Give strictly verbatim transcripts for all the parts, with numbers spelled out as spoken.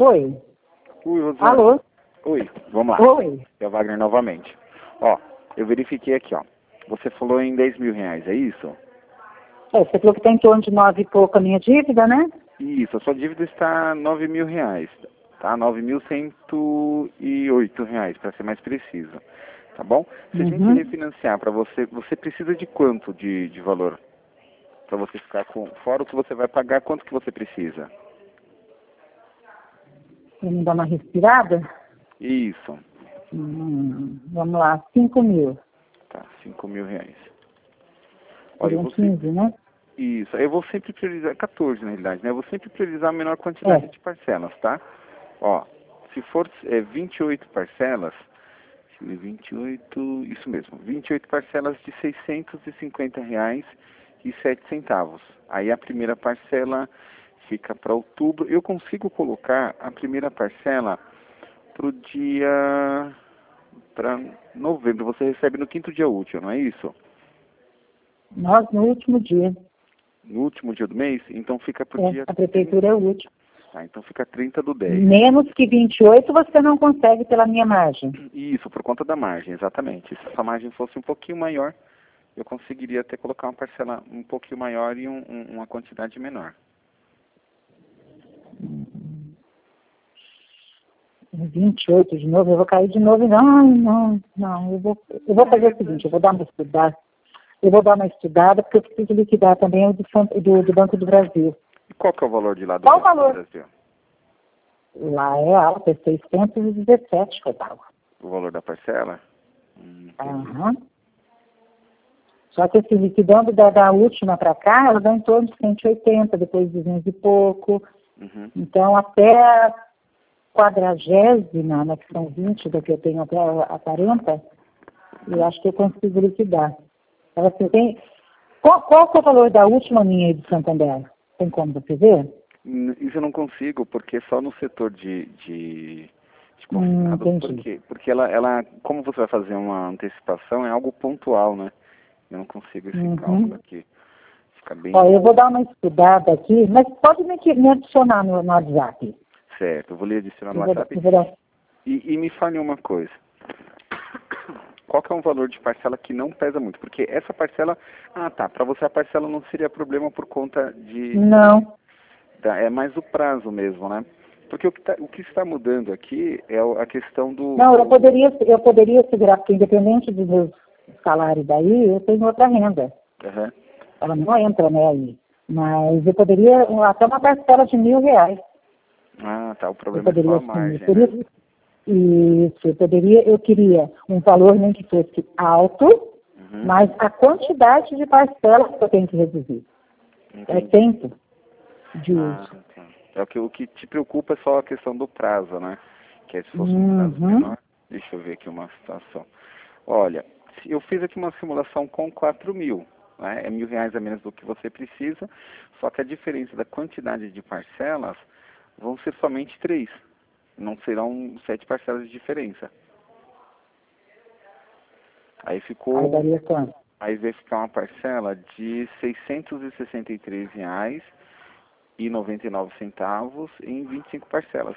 Oi. Oi, Rosane. Alô? Oi, vamos lá. Oi. É o Wagner novamente. Ó, eu verifiquei aqui, ó. Você falou em dez mil reais, é isso? É, você falou que está em torno de nove e pouco a minha dívida, né? Isso, a sua dívida está nove mil reais, tá? Nove mil cento e oito reais, para ser mais preciso, tá bom? Se a gente Uhum. refinanciar para você, você precisa de quanto de, de valor? Para você ficar com, fora o que você vai pagar, quanto que você precisa? Você me dá uma respirada? Isso, Hum, vamos lá, cinco mil. tá, cinco mil reais. Olha, eu Seriam vou sempre, quinze, né? isso, eu vou sempre priorizar, quatorze na realidade, né? Eu vou sempre priorizar a menor quantidade É. de parcelas, tá? Ó, se for é, vinte e oito parcelas, vinte e oito, isso mesmo, vinte e oito parcelas de seiscentos e cinquenta reais e sete centavos. Aí a primeira parcela fica para outubro. Eu consigo colocar a primeira parcela para o dia, para novembro. Você recebe no quinto dia útil, não é isso? Nós, no último dia. No último dia do mês? Então fica para o É, dia a prefeitura é o último. Ah, então fica trinta do dez. Menos que vinte e oito você não consegue pela minha margem. Isso, por conta da margem, exatamente. Se essa margem fosse um pouquinho maior, eu conseguiria até colocar uma parcela um pouquinho maior e um, um, uma quantidade menor. vinte e oito de novo, eu vou cair de novo. Não, não, não. Eu vou, eu vou fazer o seguinte, eu vou dar uma estudada. Eu vou dar uma estudada, porque eu preciso liquidar também o do, San- do, do Banco do Brasil. E qual que é o valor de lá do Qual o Banco do valor? Brasil? Lá é alto, é seiscentos e dezessete que eu pago. O valor da parcela? Hum, entendi. Aham. Só que assim, liquidando da, da última para cá, ela dá em torno de cento e oitenta, depois duzentos e pouco. Uhum. Então, até a quadragésima, né, que são vinte, da que eu tenho até a a quarenta, eu acho que eu consigo liquidar. Então, assim, tem... Qual, qual que é o valor da última minha aí do Santander? Tem como você ver? Hum, Isso eu não consigo, porque é só no setor de, de, de Hum, confinados. Por entendi. quê? Porque ela, ela, como você vai fazer uma antecipação, é algo pontual, né? Eu não consigo esse cálculo Uhum. aqui. Fica bem Ó, eu vou dar uma estudada aqui, mas pode me, me adicionar no, no WhatsApp. certo. Eu vou lhe adicionar no Eu vou, WhatsApp. eu vou dar... E, e me fale uma coisa. Qual que é um valor de parcela que não pesa muito? Porque essa parcela... Ah, tá. Para você a parcela não seria problema por conta de... Não, da- é mais o prazo mesmo, né? Porque o que, tá, o que está mudando aqui é o- a questão do... não, eu do poderia, eu poderia segurar, porque independente dos meus salários daí, eu tenho outra renda. Aham. Ela não entra, né, aí. Mas eu poderia, até uma parcela de mil reais, Ah, tá. O eu problema é só poderia a assumir. margem, Por né? isso, isso, eu poderia, eu queria um valor nem que fosse alto, Uhum. mas a quantidade de parcelas que eu tenho que reduzir. É Entendi. tempo de Ah, uso. tá. É o que, o que te preocupa é só a questão do prazo, né? Que é se fosse um prazo Uhum. menor. Deixa eu ver aqui uma situação. Olha, se- eu fiz aqui uma simulação com quatro mil, né? É mil reais a menos do que você precisa, só que a diferença da quantidade de parcelas vão ser somente três. Não serão sete parcelas de diferença. Aí Aí ficou, daria quanto? aí vai ficar uma parcela de seiscentos e sessenta e três reais e noventa e nove centavos em vinte e cinco parcelas.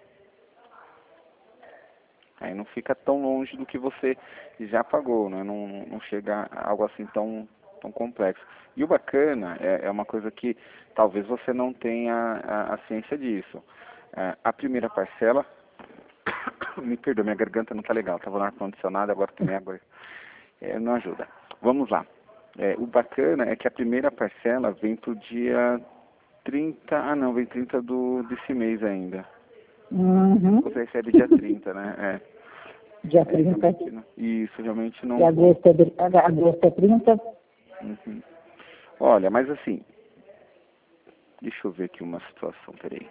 Aí não fica tão longe do que você já pagou, né? Não, não chega a algo assim tão, tão complexo. E o bacana é, é uma coisa que talvez você não tenha a, a ciência disso. É, a primeira parcela, me perdoa, minha garganta não está legal, estava no ar-condicionado, agora tomei água, é, não ajuda. Vamos lá. É, o bacana é que a primeira parcela vem pro dia trinta, ah não, vem trinta do, desse mês ainda. Uhum. Você recebe dia trinta, né? É. Dia É, trinta. realmente não. Isso, realmente E não. agosto é, de- agosto é trinta. Uhum. Olha, mas assim, deixa eu ver aqui uma situação, peraí.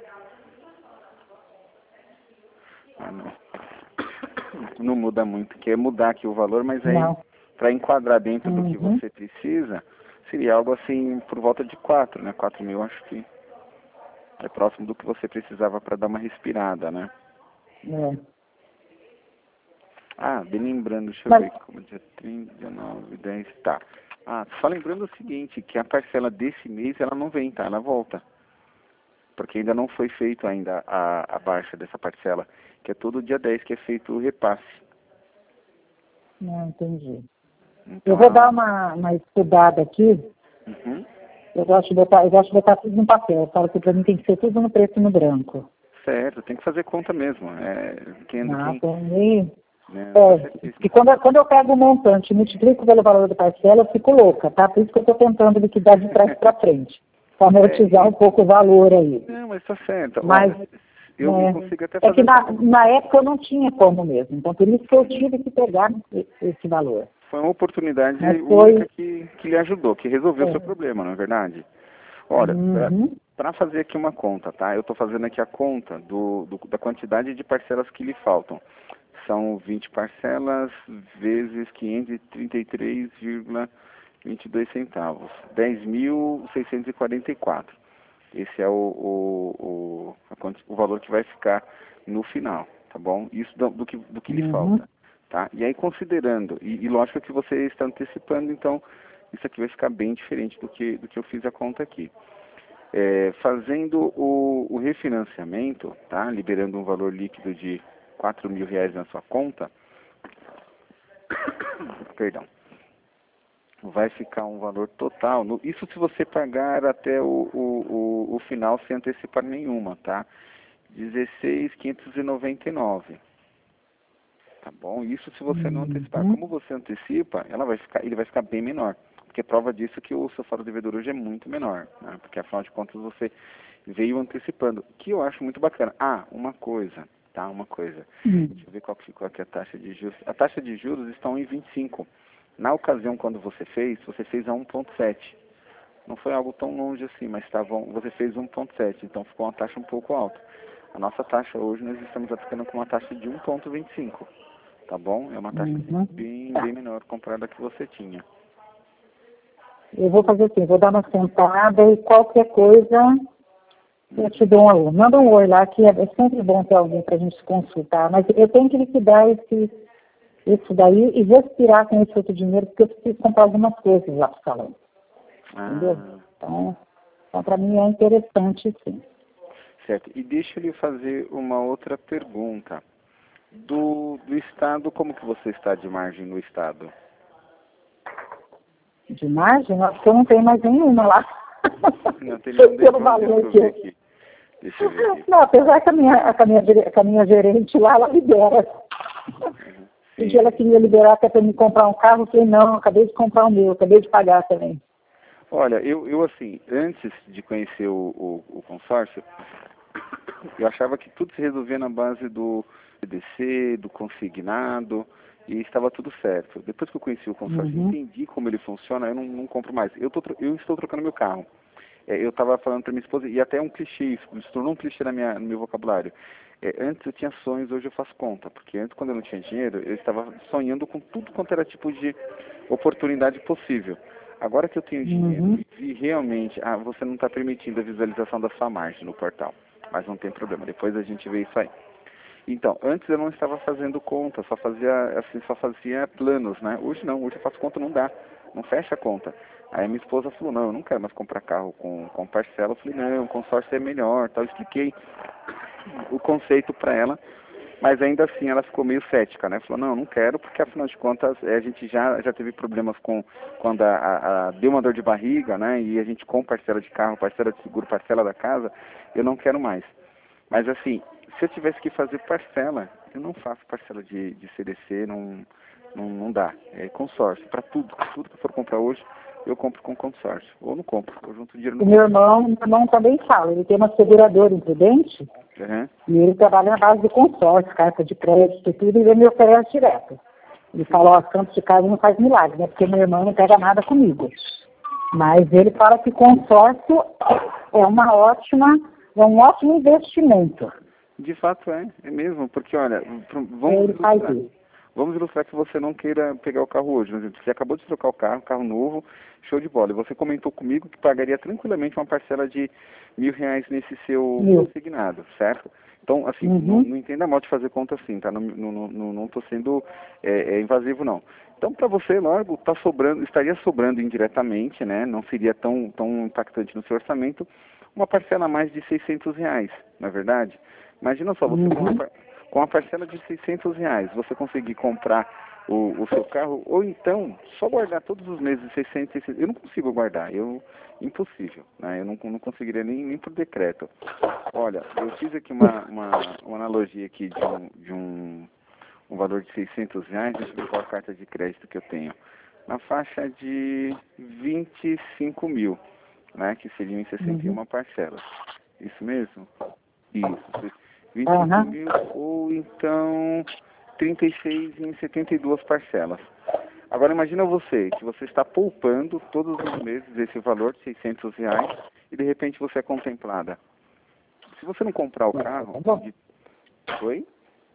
Ah, não. Não muda muito, quer mudar aqui o valor, mas aí, Não. para enquadrar dentro do que Uhum. você precisa, seria algo assim por volta de quatro, né? Quatro mil, acho que é próximo do que você precisava para dar uma respirada, né? É. Ah, bem lembrando, deixa eu Mas, ver, como dia trinta, dezenove, dez, tá. Ah, só lembrando o seguinte, que a parcela desse mês, ela não vem, tá? Ela volta. porque ainda não foi feito ainda a, a baixa dessa parcela, que é todo dia dez que é feito o repasse. Não entendi. Então, Eu vou dar uma, uma estudada aqui. Uhum. Eu gosto de botar, eu gosto de botar tudo no papel. Eu falo que para mim tem que ser tudo no preto e no branco. Certo, tem que fazer conta mesmo. É, quem, Ah, quem, para mim, né, é, que quando, quando eu pego o montante e multiplico pelo valor da parcela, eu fico louca, tá? Por isso que eu estou tentando liquidar de trás para frente, para amortizar é, um pouco o valor aí. não, mas tá certo. Mas Olha, eu, é, eu consigo até é que fazer. na, na época eu não tinha como mesmo, então por isso que eu tive que pegar esse valor. Foi uma oportunidade Mas única foi... que, que lhe ajudou, que resolveu o É, seu problema, não é verdade? Olha, uhum, para fazer aqui uma conta, tá? Eu estou fazendo aqui a conta do, do, da quantidade de parcelas que lhe faltam. São vinte parcelas vezes quinhentos e trinta e três vírgula vinte e dois centavos. dez mil seiscentos e quarenta e quatro. Esse é o, o, o, a quanti- o valor que vai ficar no final, tá bom? Isso do, do que, do que lhe uhum, falta, tá? E aí considerando, e, e lógico que você está antecipando, então isso aqui vai ficar bem diferente do que, do que eu fiz a conta aqui. É, fazendo o, o refinanciamento, tá? Liberando um valor líquido de quatro mil reais na sua conta, perdão, vai ficar um valor total, no, isso se você pagar até o, o, o, o final sem antecipar nenhuma, tá? dezesseis mil quinhentos e noventa e nove, tá bom? Isso se você não antecipar. uhum, Como você antecipa, ela vai ficar, ele vai ficar bem menor, porque prova disso que o seu saldo devedor hoje é muito menor, né? Porque afinal de contas você veio antecipando, que eu acho muito bacana. Ah, uma coisa, tá? Uma coisa. uhum, Deixa eu ver qual que ficou aqui a taxa de juros. A taxa de juros está em vinte e cinco. Na ocasião quando você fez, você fez a um ponto sete. Não foi algo tão longe assim, mas estava, você fez um ponto sete, então ficou uma taxa um pouco alta. A nossa taxa hoje nós estamos aplicando com uma taxa de um ponto vinte e cinco, tá bom? É uma taxa uhum. bem, Tá. bem menor comparada à que você tinha. Eu vou fazer assim, vou dar uma sentada e qualquer coisa eu te dou um alô. Manda um oi lá, que é é sempre bom ter alguém para a gente consultar, mas eu tenho que liquidar esse, isso daí e respirar com esse outro dinheiro, porque eu preciso comprar algumas coisas lá para o salão, entendeu? Ah, Então, então para mim é interessante, sim. certo. E deixa eu lhe fazer uma outra pergunta. Do, do estado, como que você está de margem no estado? De margem, acho que eu não tenho mais nenhuma lá. Não tem nenhum Pelo débito. Deixa valor eu que ver eu... aqui. Deixa eu ver aqui. Não, apesar que a minha, que a minha, dire- que a minha gerente lá, ela libera. Uhum. Um dia Sim. ela queria liberar até para me comprar um carro, eu falei, não, acabei de comprar o meu, acabei de pagar também. Olha, eu, eu assim, antes de conhecer o, o, o consórcio, eu achava que tudo se resolvia na base do C D C, do consignado, e estava tudo certo. Depois que eu conheci o consórcio, Uhum, entendi como ele funciona, eu não, não compro mais. Eu, tô, tro- eu estou trocando meu carro. É, eu estava falando para minha esposa, e até é um clichê, isso se tornou um clichê na minha, no meu vocabulário. É, antes eu tinha sonhos, hoje eu faço conta, porque antes, quando eu não tinha dinheiro, eu estava sonhando com tudo quanto era tipo de oportunidade possível. Agora que eu tenho dinheiro uhum, e vi realmente, ah, você não está permitindo a visualização da sua margem no portal, mas não tem problema, depois a gente vê isso aí. Então, antes eu não estava fazendo conta, só fazia assim, só fazia planos, né? Hoje não, hoje eu faço conta, não dá, não fecha a conta. Aí minha esposa falou, não, eu não quero mais comprar carro com, com parcela. Eu falei, não, o consórcio é melhor, tal. Eu expliquei o conceito para ela, mas ainda assim ela ficou meio cética, né? Falou, não, não quero, porque afinal de contas eh, a gente já, já teve problemas com quando a, a, a deu uma dor de barriga, né? E a gente com parcela de carro, parcela de seguro, parcela da casa, eu não quero mais. Mas assim, se eu tivesse que fazer parcela, eu não faço parcela de, de C D C, não, não, não dá. É consórcio, para tudo. Tudo que eu for comprar hoje, eu compro com consórcio. Ou não compro, eu junto dinheiro no O meu consórcio. irmão, meu irmão também fala, ele tem uma seguradora imprudente Uhum. e ele trabalha na base do consórcio, carta de crédito e tudo, e ele me oferece direto. Ele fala, ó, santo de casa não faz milagre, né? Porque meu irmão não pega nada comigo. Mas ele fala que consórcio é uma ótima, é um ótimo investimento. De fato é, é mesmo, porque olha, pro- vamos Ele faz ilustrar. isso. Vamos ilustrar que você não queira pegar o carro hoje. Por exemplo, você acabou de trocar o carro, carro novo, show de bola. E você comentou comigo que pagaria tranquilamente uma parcela de mil reais nesse seu Mil. consignado, certo? Então, assim, não, Uhum. não entenda mal de fazer conta assim, tá? Não estou não, não, não tô sendo é, é, invasivo, não. Então, para você, logo, tá sobrando, estaria sobrando indiretamente, né? Não seria tão, tão impactante no seu orçamento, uma parcela a mais de seiscentos reais, não é verdade? Imagina só, você Uhum. com, uma, par- com uma parcela de seiscentos reais, você conseguir comprar o, o seu carro, ou então só guardar todos os meses seiscentos, seiscentos. Eu não consigo guardar, eu impossível, né? Eu não, não conseguiria nem, nem por decreto. Olha, eu fiz aqui uma, uma, uma analogia aqui de um, de um, um valor de seiscentos reais, deixa eu ver qual a carta de crédito que eu tenho. Na faixa de vinte e cinco mil, né? Que seriam em sessenta e Uhum. uma parcelas. Isso mesmo? Isso. vinte e cinco Aham. mil ou então trinta e seis em setenta e duas parcelas. Agora imagina você, que você está poupando todos os meses esse valor de seiscentos reais e de repente você é contemplada. Se você não comprar o carro, É bom. de... Oi?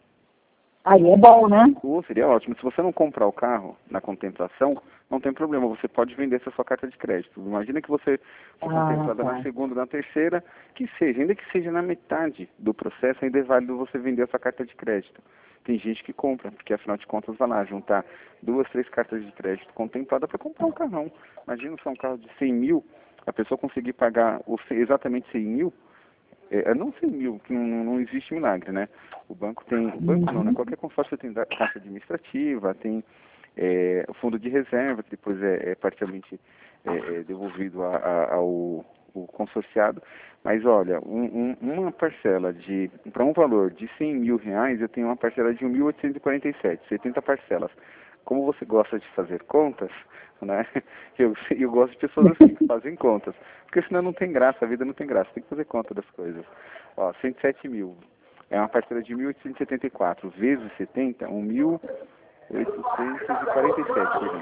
Aí é bom, né? Ou seria ótimo. Se você não comprar o carro na contemplação, não tem problema, você pode vender essa sua carta de crédito. Imagina que você for Ah, contemplada na tá. segunda, na terceira, que seja, ainda que seja na metade do processo, ainda é válido você vender essa carta de crédito. Tem gente que compra, porque afinal de contas vai lá juntar duas, três cartas de crédito contempladas para comprar um carrão. Imagina se é um carro de cem mil, a pessoa conseguir pagar o, exatamente cem mil, é, não cem mil, que não, não existe milagre, né? O banco tem, o banco não, né? Uhum. Qualquer consórcio tem da- taxa administrativa, tem é, o fundo de reserva, que depois é, é parcialmente é, é devolvido a, a, ao o consorciado. Mas olha, um, um, uma parcela de, para um valor de cem mil reais, eu tenho uma parcela de mil oitocentos e quarenta e sete, setenta parcelas. Como você gosta de fazer contas, né? Eu, eu gosto de pessoas assim, que fazem contas. Porque senão não tem graça, a vida não tem graça, tem que fazer conta das coisas. Ó, cento e sete mil. É uma parcela de mil oitocentos e setenta e quatro vezes setenta, um mil oitocentos e quarenta e sete, perdão.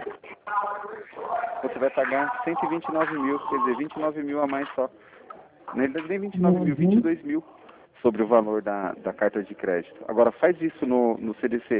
Você vai pagar cento e vinte e nove mil, quer dizer, vinte e nove mil a mais só. Na realidade, nem vinte e nove mil, vinte e Uhum. dois mil sobre o valor da, da carta de crédito. Agora, faz isso no, no C D C.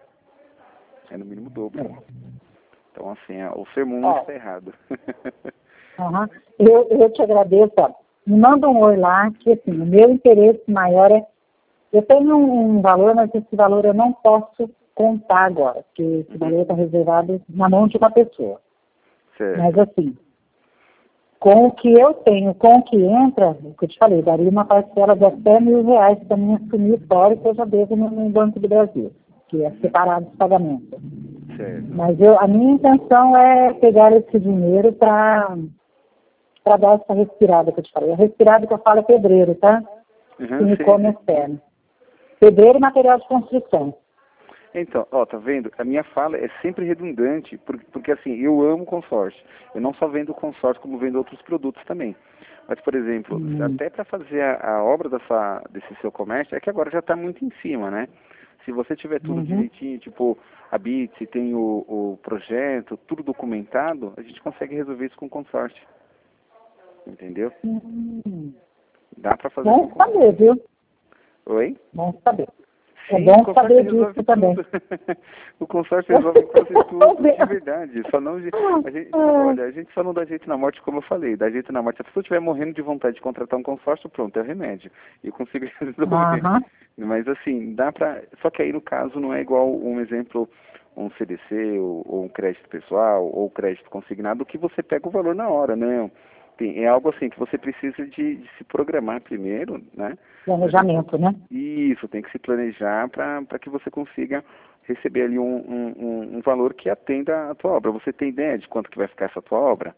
É no mínimo o dobro. Então, assim, é, o sermão não Ó, está errado. aham. Eu, eu te agradeço, ó. Me manda um oi lá, que assim, o meu interesse maior é. Eu tenho um valor, mas esse valor eu não posso contar agora, porque esse valor está reservado na mão de uma pessoa. Mas Certo. assim, com o que eu tenho, com o que entra, o que eu te falei, daria uma parcela de até mil reais para mim assumir o histórico que eu já devo no, no Banco do Brasil, que é separado dos pagamentos. Certo. Mas eu, a minha intenção é pegar esse dinheiro para para dar essa respirada que eu te falei. A respirada que eu falo é pedreiro, tá? Que Uhum, me sei, come sei. as pernas. Pedreiro e material de construção. Então, ó, tá vendo? A minha fala é sempre redundante, porque, porque assim, eu amo consórcio. Eu não só vendo consórcio, como vendo outros produtos também. Mas, por exemplo, Hum. até para fazer a, a obra dessa, desse seu comércio, é que agora já está muito em cima, né? Se você tiver tudo Uhum. direitinho, tipo, a B I T, tem o, o projeto, tudo documentado, a gente consegue resolver isso com consórcio. Entendeu? Hum. Dá para fazer Bom com consórcio. saber, viu? Oi? Bom saber. É Sim, bom o consórcio saber resolve disso também. tudo. O consórcio resolve quase tudo, de verdade. Só não, a gente, olha, a gente só não dá jeito na morte, como eu falei, dá jeito na morte. Se a pessoa estiver morrendo de vontade de contratar um consórcio, pronto, é o remédio. Eu consigo resolver. Aham. Mas assim, dá pra. Só que aí no caso não é igual um exemplo, um C D C, ou, ou um crédito pessoal, ou crédito consignado, que você pega o valor na hora, não. Tem, é algo assim que você precisa de, de se programar primeiro, né? Planejamento, né? Isso, tem que se planejar para que você consiga receber ali um, um, um, um valor que atenda a tua obra. Você tem ideia de quanto que vai ficar essa tua obra?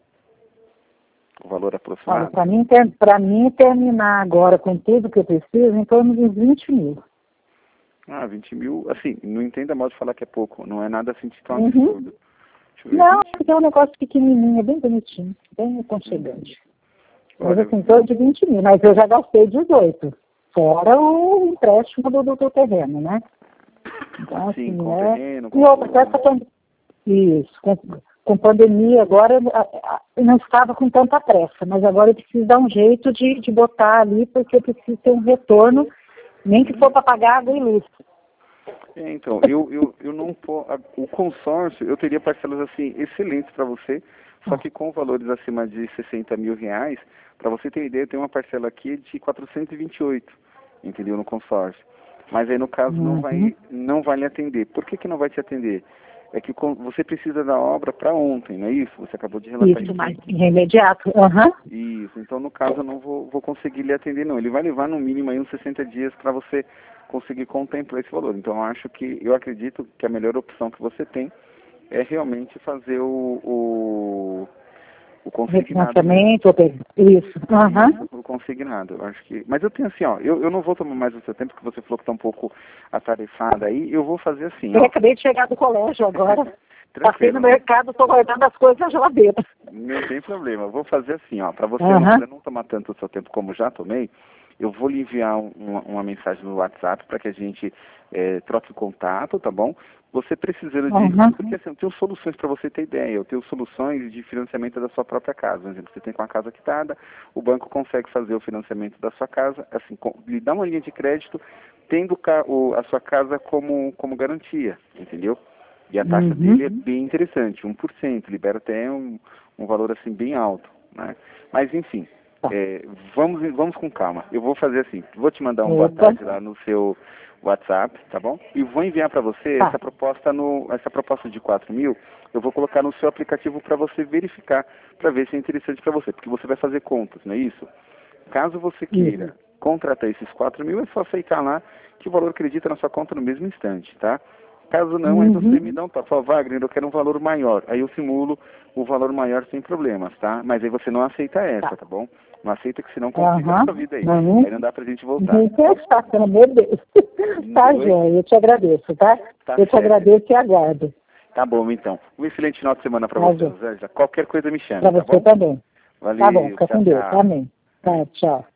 O valor Olha, aproximado? para mim, ter- pra mim terminar agora com tudo que eu preciso, em torno de vinte mil. Ah, vinte mil, assim, não entenda mal de falar que é pouco, não é nada assim de tão Uhum. absurdo. Deixa eu ver, Não, vinte porque é um negócio pequenininho, é bem bonitinho, bem aconchegante. Mas Olha, assim, em torno de vinte mil, mas eu já gastei dezoito, fora o empréstimo do, do, do terreno, né? Então, sim, assim, com é... terreno, E com outra, com tudo, essa né? pan- Isso, com, com pandemia, agora a- a- eu não estava com tanta pressa, mas agora eu preciso dar um jeito de, de botar ali, porque eu preciso ter um retorno, nem que for para pagar água e luz. É, então, eu, eu, eu não po- a- o consórcio, eu teria parcelas assim excelentes para você, só que com valores acima de sessenta mil reais, para você ter ideia, tem uma parcela aqui de quatrocentos e vinte e oito, entendeu, no consórcio. Mas aí no caso não Uhum. vai, não vai lhe atender. Por que que não vai te atender? é que você precisa da obra para ontem, não é isso? Você acabou de relatar isso. Isso, mas é imediato. Uhum. Isso, então no caso eu não vou, vou conseguir lhe atender não. Ele vai levar no mínimo aí uns sessenta dias para você conseguir contemplar esse valor. Então eu acho que, eu acredito que a melhor opção que você tem é realmente fazer o, o, o consignado. Refinanciamento, isso. Uhum. Isso, o consignado, eu acho que... Mas eu tenho assim, ó, eu, eu não vou tomar mais o seu tempo, porque você falou que está um pouco atarefada aí, eu vou fazer assim, Eu ó. acabei de chegar do colégio agora. Passei no Tranquilo. mercado, estou guardando as coisas na geladeira. Não tem problema, eu vou fazer assim, ó, para você Uhum. não, pra não tomar tanto o seu tempo como já tomei, eu vou lhe enviar um, uma, uma mensagem no WhatsApp para que a gente é, troque contato, tá bom? Você precisando de... Uhum. Porque assim, eu tenho soluções para você ter ideia, eu tenho soluções de financiamento da sua própria casa. Por exemplo, você tem com a casa quitada, o banco consegue fazer o financiamento da sua casa, assim, com, lhe dá uma linha de crédito, tendo o, a sua casa como, como garantia, entendeu? E a taxa Uhum. dele é bem interessante, um por cento, libera até um, um valor assim bem alto, né? Mas enfim, é, vamos, vamos com calma. Eu vou fazer assim, vou te mandar um boa tarde lá no seu WhatsApp, tá bom? E vou enviar para você Tá. essa proposta no, essa proposta de quatro mil, eu vou colocar no seu aplicativo para você verificar, para ver se é interessante para você, porque você vai fazer contas, não é isso? Caso você queira Isso. contratar esses quatro mil, é só aceitar lá que o valor acredita na sua conta no mesmo instante, tá? Caso não, Uhum. aí você me dá um toque. Fala, Wagner, eu quero um valor maior. Aí eu simulo o valor maior sem problemas, tá? Mas aí você não aceita essa, tá, tá bom? Não aceita que senão complica uhum. a sua vida aí. Uhum. Aí não dá pra gente voltar. Não pensar, pelo amor de Deus. Tá, Joia, eu te agradeço, tá? Tá eu te certo. agradeço e aguardo. Tá bom, então. Um excelente final de semana pra Tá, você, Joia. Rosângela. Qualquer coisa me chame, Pra tá você bom? também. Valeu, Tá bom, fica tchau, com Deus. tchau. Amém. Tá, tchau.